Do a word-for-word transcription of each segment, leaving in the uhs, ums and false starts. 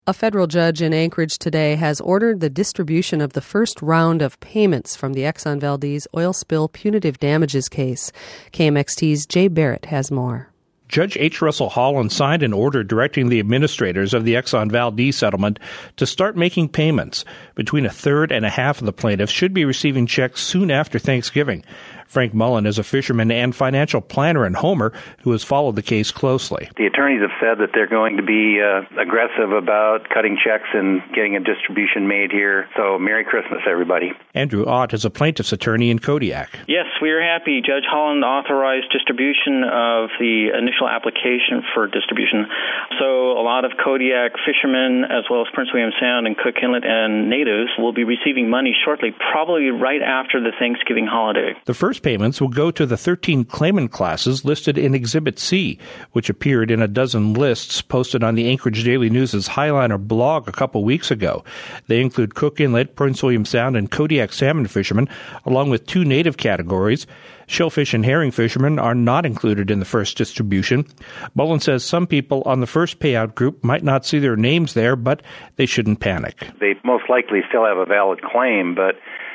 A federal judge in Anchorage today has ordered the distribution of the first round of payments from the Exxon Valdez oil spill punitive damages case. K M X T's Jay Barrett has more. Judge H. Russell Holland signed an order directing the administrators of the Exxon Valdez settlement to start making payments. Between a third and a half of the plaintiffs should be receiving checks soon after Thanksgiving. Frank Mullen is a fisherman and financial planner in Homer who has followed the case closely. The attorneys have said that they're going to be uh, aggressive about cutting checks and getting a distribution made here. So Merry Christmas, everybody. Andrew Ott is a plaintiff's attorney in Kodiak. Yes, we are happy. Judge Holland authorized distribution of the initial application for distribution. So a lot of Kodiak fishermen, as well as Prince William Sound and Cook Inlet and natives, will be receiving money shortly, probably right after the Thanksgiving holiday. The first payments will go to the thirteen claimant classes listed in Exhibit C, which appeared in a dozen lists posted on the Anchorage Daily News' Highliner blog a couple weeks ago. They include Cook Inlet, Prince William Sound, and Kodiak salmon fishermen, along with two native categories. Shellfish and herring fishermen are not included in the first distribution. Mullen says some people on the first payout group might not see their names there, but they shouldn't panic. They most likely still have a valid claim, but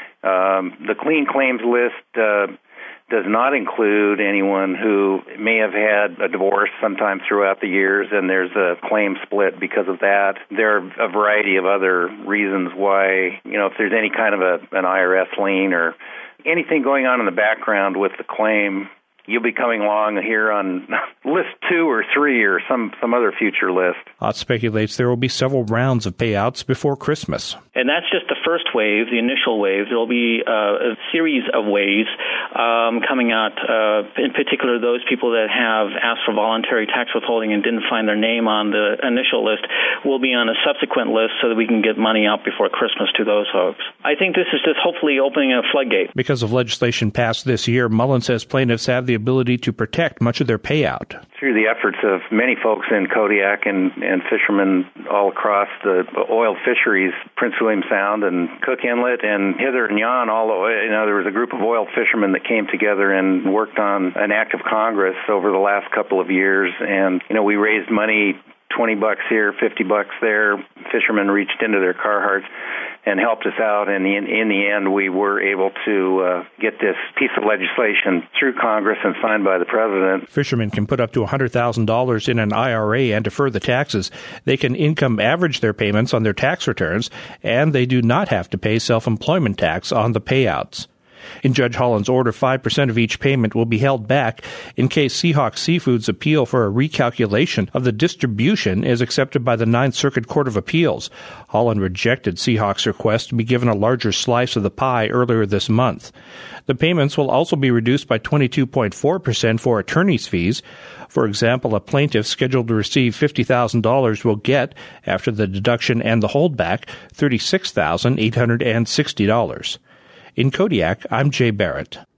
um, the clean claims list uh, does not include anyone who may have had a divorce sometime throughout the years, and there's a claim split because of that. There are a variety of other reasons why, you know, if there's any kind of a, an I R S lien or anything going on in the background with the claim, you'll be coming along here on list two or three or some, some other future list. Ott speculates there will be several rounds of payouts before Christmas. And that's just the first wave, the initial wave. There will be uh, a series of waves um, coming out, uh, in particular those people that have asked for voluntary tax withholding and didn't find their name on the initial list will be on a subsequent list so that we can get money out before Christmas to those folks. I think this is just hopefully opening a floodgate. Because of legislation passed this year, Mullen says plaintiffs have the ability to protect much of their payout. Through the efforts of many folks in Kodiak and, and fishermen all across the oil fisheries, Prince William Sound and Cook Inlet and hither and yon, all the way, you know, there was a group of oil fishermen that came together and worked on an act of Congress over the last couple of years. And, you know, we raised money, twenty bucks here, fifty bucks there. Fishermen reached into their Carhartts and helped us out, and in, in the end, we were able to uh, get this piece of legislation through Congress and signed by the President. Fishermen can put up to one hundred thousand dollars in an I R A and defer the taxes. They can income average their payments on their tax returns, and they do not have to pay self-employment tax on the payouts. In Judge Holland's order, five percent of each payment will be held back in case Seahawk Seafood's appeal for a recalculation of the distribution is accepted by the Ninth Circuit Court of Appeals. Holland rejected Seahawk's request to be given a larger slice of the pie earlier this month. The payments will also be reduced by twenty-two point four percent for attorney's fees. For example, a plaintiff scheduled to receive fifty thousand dollars will get, after the deduction and the holdback, thirty-six thousand eight hundred sixty dollars. In Kodiak, I'm Jay Barrett.